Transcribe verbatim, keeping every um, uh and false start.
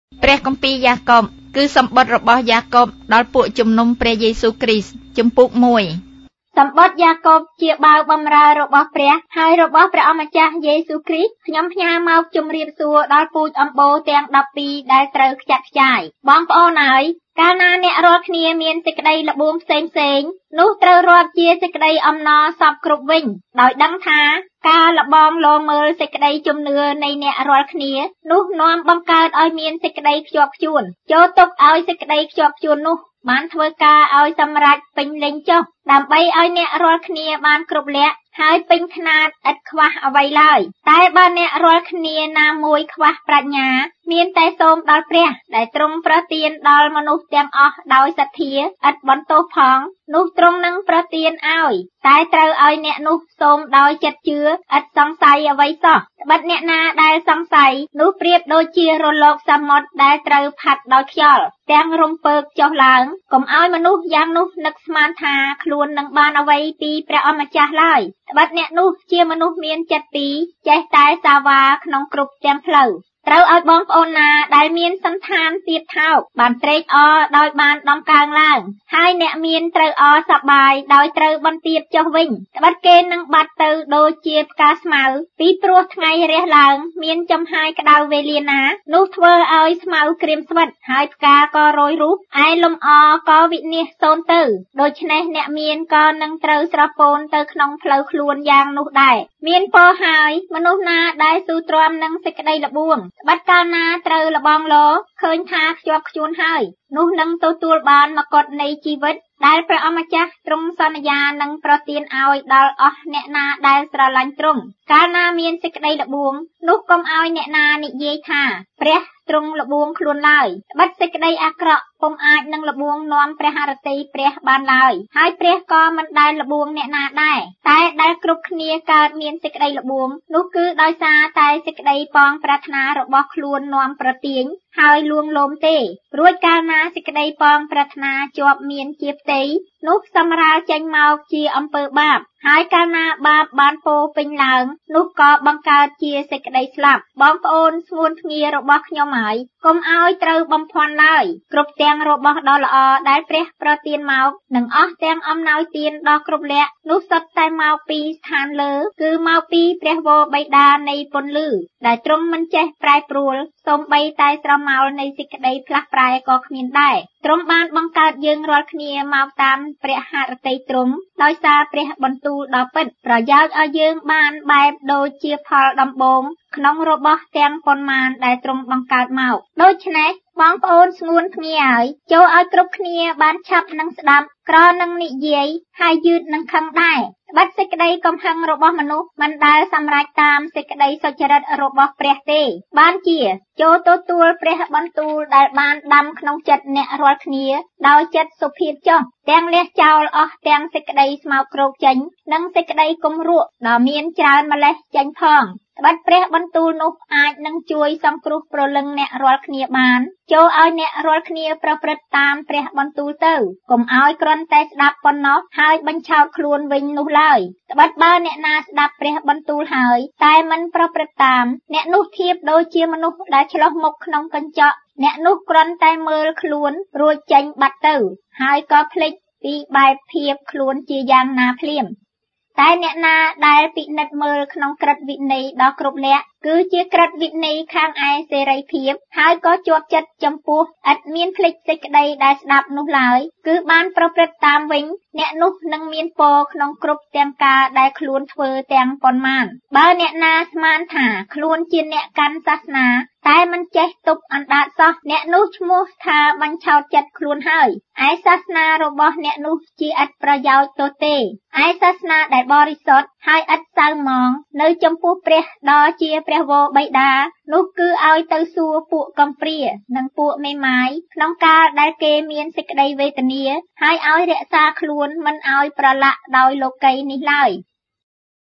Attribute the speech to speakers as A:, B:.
A: ព្រះគម្ពីរយ៉ាកុបគឺសម្បត្តិរបស់យ៉ាកុបដល់ពួកជំនុំព្រះយេស៊ូវគ្រីស្ទជំពូកមួយ
B: សម្បត្តិយ៉ាកុបជាបាវបម្រើរបស់ព្រះហើយរបស់ព្រះអម្ចាស់យេស៊ូវគ្រីស្ទខ្ញុំផ្ញើមកជម្រាបសួរដល់ពូជអម្បូរទាំងដប់ពីរដែលត្រូវខ្ចាត់ខ្ចាយបងប្អូនអើយកាលណាអ្នករាល់គ្នាមានសេចក្តីល្បួងផ្សេងផ្សេងនោះត្រូវរាប់ជាសេចក្តីអំណរសពគ្រប់វិញដោយដឹងថាការលបងលមើលសេចក្តីជំនឿនៃអ្នករាល់គ្នានោះនាំបង្កើតឲ្យមានសេចក្តីខ្ជាប់ខ្ជួនចូលទុកឲ្យសេចក្តីខ្ជាប់ខ្ជួននោះបានធ្វើការឲ្យសម្រេចពេញលេញចុះដើម្បីឲ្យអ្នករាល់គ្នាបានគ្រប់លក្ខហើយពេញខ្នាតឥតខ្វះអ្វីឡើយតែបើអ្នករាល់គ្នាណាមួយខ្វះប្រាជ្ញាមានតែសូមដល់ព្រះដែលទ្រង់ប្រទានដល់មនុស្សទាំងអស់ដោយសទ្ធាឥតបន្ទោសផងនោះទ្រង់នឹងប្រទានឲ្យតែត្រូវឲ្យអ្នកនោះសូមដោយចិត្តជឿឥតសង្ស័យអ្វីសោះត្បិតអ្នកណាដែលសង្ស័យនោះប្រៀបដូចជារលកសមុទ្រដែលត្រូវផាត់ដោយខ្យល់ទាំងរំពើកចុះឡើងកុំឲ្យមនុស្សយ៉ាងនោះនឹកស្មានថាខ្លួននឹងបានអ្វីពីព្រះអម្ចាស់ឡើយត្បិតអ្នកនោះជាមនុស្សមានចិត្តពីរចេះតែសាវាក្នុងគ្រប់ទាំងផ្លូវត្រូវឲ្យបងប្អូនណាដែលមានសន្តានទៀតថោកបានត្រេកអរដោយបានដំកើងឡើងហើយអ្នកមានត្រូវអរសប្បាយដោយត្រូវបន្ទាបចុះវិញត្បិតគេនឹងបាត់ទៅដូចជាផ្កាស្មៅពីព្រោះថ្ងៃរះឡើងមានចំហាយក្តៅវេលាណានោះធ្វើឲ្យស្មៅក្រៀមស្វិតហើយផ្កាក៏រោយរូបឯលំអក៏វិនាសសូន្យទៅដូច្នេះអ្នកមានក៏នឹងត្រូវស្រស់ពោនទៅក្នុងផ្លូវខ្លួនយ៉ាងនោះដែរមានពរហើយមនុស្សណាដែលស៊ូទ្រាំនឹងសេចក្តីល្បួងត្បិតកាលណាត្រូវលបងលឃើញថាខ្ជាប់ខ្ជួនហើយនោះនឹងទទួលបានមកុដនៃជីវិតដែលព្រះអម្ចាស់ទ្រង់សន្យានឹងប្រទានឲ្យដល់អស់អ្នកណាដែលស្រឡាញ់ទ្រង់កាលណាមានសេចក្តីល្បួងនោះកុំឲ្យអ្នកណានិយាយថាព្រះទ្រង់ល្បួងខ្លួនឡើយត្បិតសេចក្តីអាក្រក់ពុំអាចនឹងល្បួងនាំព្រះハរតីព្រះបានឡើយហើយព្រះក៏មិនដែលល្បួងអ្នកណាដែរតែដែលគ្រប់គ្នាកើតមានសេចក្តីល្បួងនោះគឺដោយសារតែសេចក្តីប៉ងប្រាថ្នារបស់ខ្លួននាំប្រទាញហើយលួងលោមទេរួចកាលណាសេចក្តីប៉ងប្រាថ្នាជាប់មានជាផ្ទៃនោះសម្រាលចេញមកជាអំពើបាបហើយកាលណាបាបបានពោពេញឡើងនោះក៏បង្កើតជាសេចក្តីស្លាប់បងប្អូនស្ងួនភ្ងារបស់ខ្ញុំហើយកុំឲ្យត្រូវបំភាន់ឡើយគ្រប់ទាំងរបស់ដ៏ល្អដែលព្រះប្រទានមកនិងអស់ទាំងអំណោយទានដ៏គ្រប់លក្ខនោះសុទ្ធតែមកពីស្ថានលើគឺមកពីព្រះវរបិតានៃពន្លឺដែលទ្រង់មិនចេះប្រែប្រួលសូម្បីតែស្រមោលនៃសេចក្តីផ្លាស់ប្រែក៏គ្មានដែរទ្រង់បានបង្កើតយើងរាល់គ្នាមកតាមព្រះハរតីទ្រង់ដោយសារព្រះបន្ទូលដ៏ពិតប្រយោជន៍ឲ្យយើងបានបែបដូចជាផលដំបូងក្នុងរបស់ទាំងប៉ុន្មានដែលទ្រង់បង្កើតមកដូច្នេះបងប្អូនស្ងួនភ្ងាហើយចូលឲ្យគ្រប់គ្នាបានឆាប់នឹងស្ដាប់ក្រនឹងនិយាយហើយយឺតនឹងខឹងដែរត្បិតសេចក្តីកំហឹងរបស់មនុស្សមិនដែលសម្រេចតាមសេចក្តីសុចរិតរបស់ព្រះទេបានជាចូលទទួលព្រះបន្ទូលដែលបានដាំក្នុងចិត្តអ្នករាល់គ្នាដោយចិត្តសុភាពចុះទាំងលះចោលអស់ទាំងសេចក្តីស្មោកគ្រោកចេញនិងសេចក្តីគំរក់ដ៏មានច្រើនម្លេះចេញផងត្បិតព្រះបន្ទូលនោះអាចនឹងជួយសង្គ្រោះព្រលឹងអ្នករាល់គ្នាបានចូលឲ្យអ្នករាល់គ្នាប្រព្រឹត្តតាមព្រះបន្ទូលទៅកុំឲ្យគ្រាន់តែស្ដាប់ប៉ុណ្ណោះហើយបញ្ឆោតខ្លួនវិញនោះឡើយត្បិតបើអ្នកណាស្ដាប់ព្រះបន្ទូលហើយតែមិនប្រព្រឹត្តតាមអ្នកនោះធៀបដូចជាមនុស្សដែលឆ្លោះមុខក្នុងកញ្ចក់អ្នកនោះគ្រាន់តែមើលខ្លួនរួចចេញបាត់ទៅហើយក៏ភ្លេចពីបែបភាពខ្លួនជាយ៉ាងណាភ្លាមតែអ្នកណាដែលពិនិត្យមើលក្នុងក្រឹតវិន័យដ៏គ្រប់លក្ខគឺជាក្រឹតវិន័យខាងឯសេរីភាពហើយក៏ជាប់ចិត្តចំពោះឥតមានភ្លេចសេចក្តីដែលស្ដាប់នោះឡើយគឺបានប្រព្រឹត្តតាមវិញអ្នកនោះនឹងមានពរក្នុងគ្រប់ទាំងការដែលខ្លួនធ្វើទាំងប៉ុន្មានបើអ្នកណាស្មានថាខ្លួនជាអ្នកកាន់សាសនាតែមិនចេះទប់អណ្ដាតសោះអ្នកនោះឈ្មោះថាបញ្ឆោតចិត្តខ្លួនហើយឯសាសនារបស់អ្នកនោះជាឥតប្រយោជន៍ទោះទេឯសាសនាដែលបរិសុទ្ធហើយឥតសៅហ្មងនៅចំពោះព្រះដ៏ជាព្រះវរបិតានោះគឺឲ្យទៅសួរពួកកំព្រានិងពួកមេម៉ាយក្នុងកាលដែលគេមានសេចក្តីវេទនាហើយឲ្យរក្សាខ្លួនមិនឲ្យប្រឡាក់ដោយលោកីនេះឡើយ